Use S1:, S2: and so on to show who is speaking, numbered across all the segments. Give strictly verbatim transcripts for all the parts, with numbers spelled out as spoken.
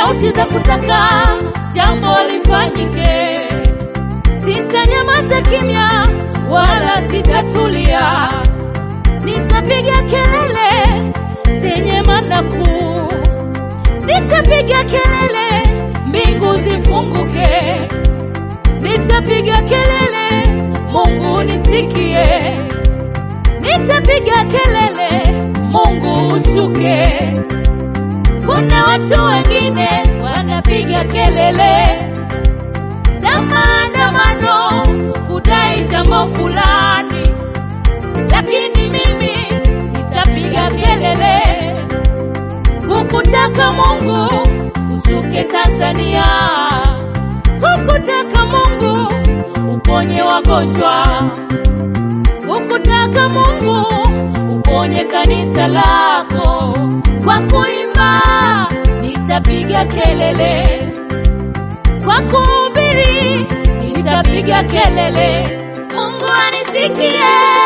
S1: sauti za kutaka jambo lifanyike. Sitanyamaza kimya wala sitatulia, nitapiga kelele zenye maana kuu. Nitapiga kelele mbingu zifunguke, nitapiga kelele Mungu nisikie, nitapiga kelele Mungu ushuke. Kuna watu wengine wanapiga kelele za maandamano kudai jambo fulani, lakini mimi nitapiga kelele kukutaka Mungu ushuke Tanzania, kukutaka Mungu uponye wagonjwa, kukutaka Mungu uponye kanisa lako. Kwa kuimba nitapiga kelele, kwa kuhubiri nitapiga kelele, Mungu anisikie.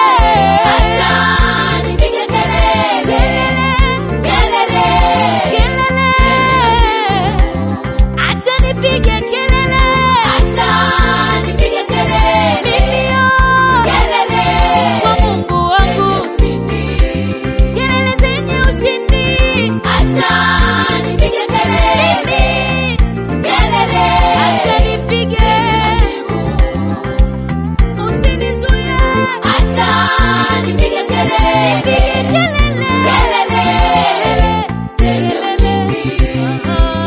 S1: Acha nipige kelele, kelele, kelele, acha nipige kelele, acha nipige kelele, kelele kwa Mungu wangu, kelele zenye ushindi. Acha nipige kelele, kelele, acha nipige, usinizuie. Acha nipige kelele, kelele, kelele, kelele.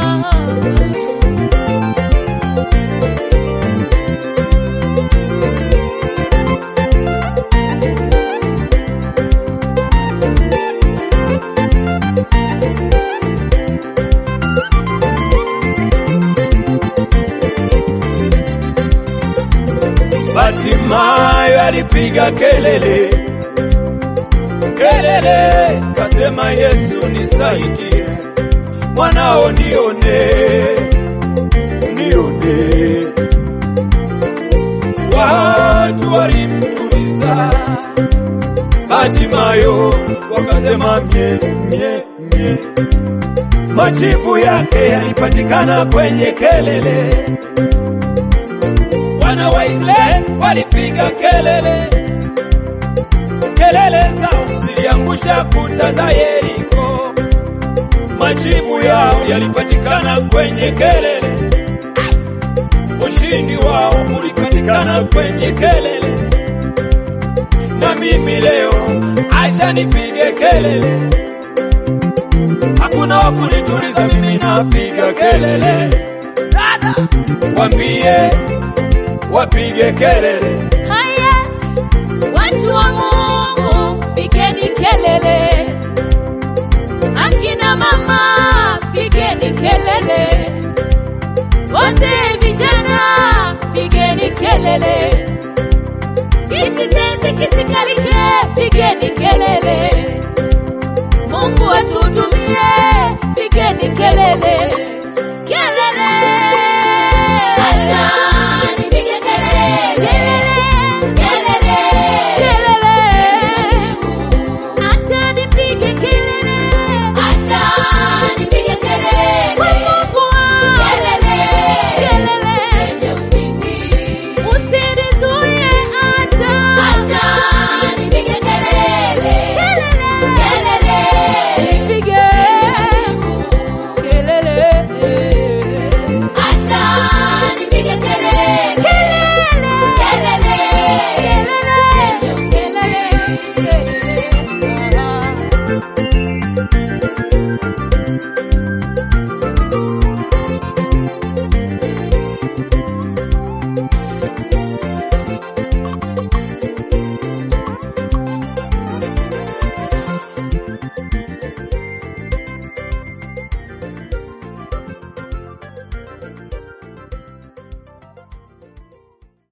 S2: Bartimayo alipiga kelele, kelele kasema, Yesu nisaidie, mwanao nione, nione. Watu walimtuliza Bartimayo, wakasema mie, mie, mie. Majibu yake yalipatikana kwenye kelele. Wana wa Israeli walipiga kelele, kelele zao ziliangusha kuta za Yeriko. Majibu yao yalipatikana kwenye kelele, ushindi wao ulipatikana kwenye kelele. Na mimi leo acha nipige kelele, hakuna wa kunituliza, mimi napiga kelele. Dada, waambie wapige kelele.
S1: Haya, watu wa Mungu, pigeni kelele. Akina mama, pigeni kelele. Wote vijana, pigeni kelele. Kititenzi kisikalike, pigeni kelele. Mungu atuhudumie, pigeni kelele.